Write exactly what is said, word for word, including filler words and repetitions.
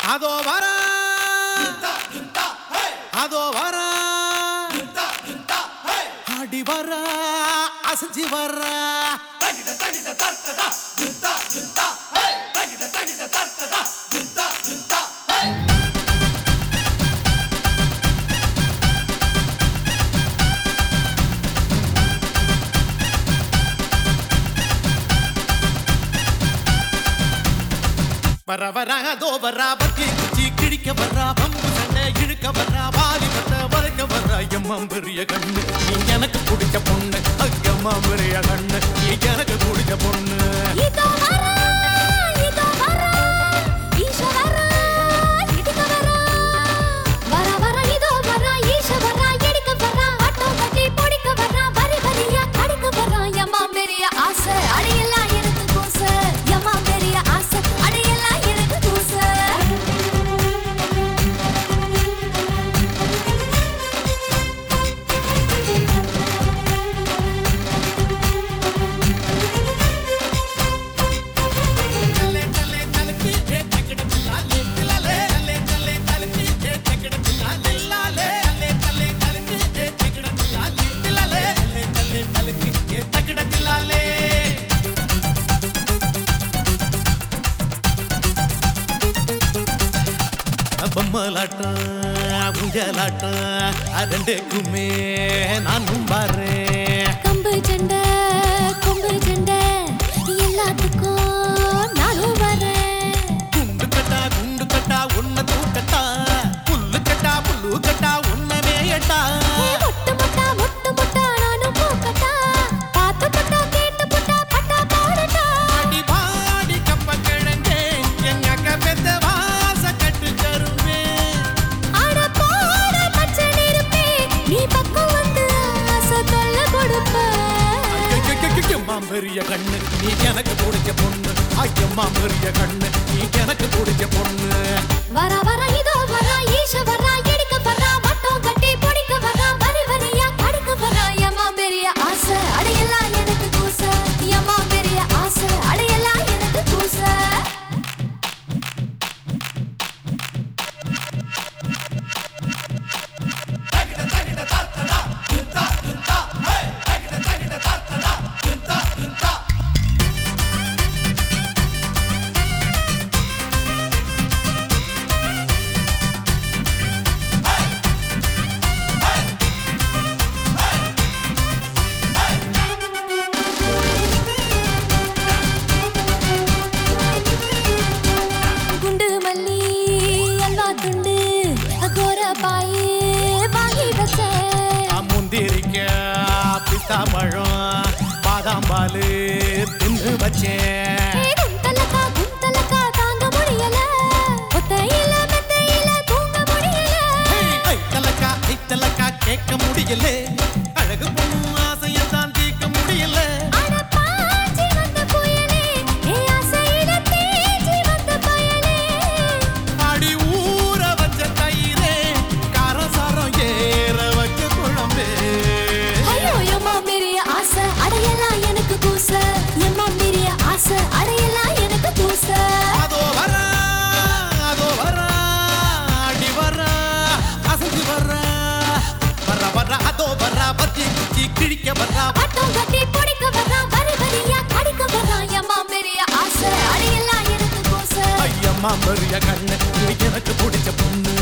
அதோ வர அதோ வர ஆடி வர அசைஞ்சு வர வர வர அதோ வர பத்தி குச்சி கிழிக்க வர பம்பு சண்டை இழுக்க வர வாலி வர வரைக்க வர எம்மா பெரிய கண்ணு நீ எனக்கு பிடிச்ச பொண்ணு அக்கம்மா பெரிய கண்ணு நீ எனக்கு பிடிச்ச பொண்ணு இதோ வர இதோ வர ஈஷ வர இடிக்க வர வர வர இதோ வர ஈஷ வர இடிக்க வர ஆட்டோ கட்டி பொடிக்க வர வரி வரியா கடிக்க வர எம்மா பெரிய ஆசை அடையெல்லாம் எனக்கு கூச எம்மா பெரிய ஆசை அடையெல்லாம் எனக்கு கூச பொம்மலாட்டம் ஊஞ்சலாட்டம் அதண்டேக்குமே நானும் பாறேன் கம்பு சண்டை கொம்பு சண்டை எல்லாத்துக்கும் நானும் வரேன் குண்டு கட்டா குண்டு கட்டா உன்னை தூக்கட்டா புல்லு கட்டா புல்லு கட்டா உன்னை மேயட்டா மொட்டு மொட்டா மொட்டு மொட்டா நானும் பூக்கட்டா பார்த்து பட்டா கேட்டு பட்டா பட்டா பாடட்டா அடி பாடி கப்ப கிழங்கே எங்க அக்கா பெத்த வாச கட்டு கருவே ஆட போட பச்சை நெருப்பே நீ பக்கம் வந்து ஆசை தொல்லை கொடுப்ப ஐயம்மா பெரிய கண்ணு நீ எனக்கு பிடிச்ச பொண்ணு ஐயம்மா பெரிய கண்ணு நீ எனக்கு பிடிச்ச பொண்ணு வர வர இதோ வர ஈஷ வர எடுக்க வர வட்டம் கட்டி பொடிக்க வர வரி வரியா கடுக்க வர எம்மா பெரிய ஆசை அடையெல்லாம் எனக்கு கூச எம்மா பெரிய ஆசை அடையெல்லாம் எனக்கு கூச குண்டு மல்லி அல்வா துண்டு கோர பாயே வாங்கி வச்ச முந்திரிக்க பிஸ்தா பழம் பாதாம் பாலு தின்னு வச்சேன் குந்தலக்கா குந்தலக்கா தாங்க முடியல ஒத்தையில மெத்தையில தூங்க முடியல ஐத்தலக்கா ஐத்தலக்கா கேட்க முடியல அழகு பொண்ணு ஆசையத்தான் தீர்க்க முடியல அட பாஞ்சி வந்த புயலே ஏ ஆசையில தேஞ்சி வந்த பயலே அடி ஊற வச்ச தயிரே காரசாரம் ஏற வச்ச குழம்பே ஐயோ எம்மா பெரிய ஆசை அடையலாம் எனக்கு கூச எம்மா பெரிய ஆசை அடையலாம் எனக்கு கூச அதோ வர அதோ வர அடி வர அசைஞ்சு வர வர வர அதோ வர பத்தி குச்சி கிழிக்க வர ஆட்டம் கட்டி பொடிக்க வர வரி வரியா கடிக்க வர எம்மா பெரிய ஆசை அடையலாம் எனக்கு கூச ஐயம்மா பெரிய கண்ணு நீ எனக்கு பிடிச்ச பொண்ணு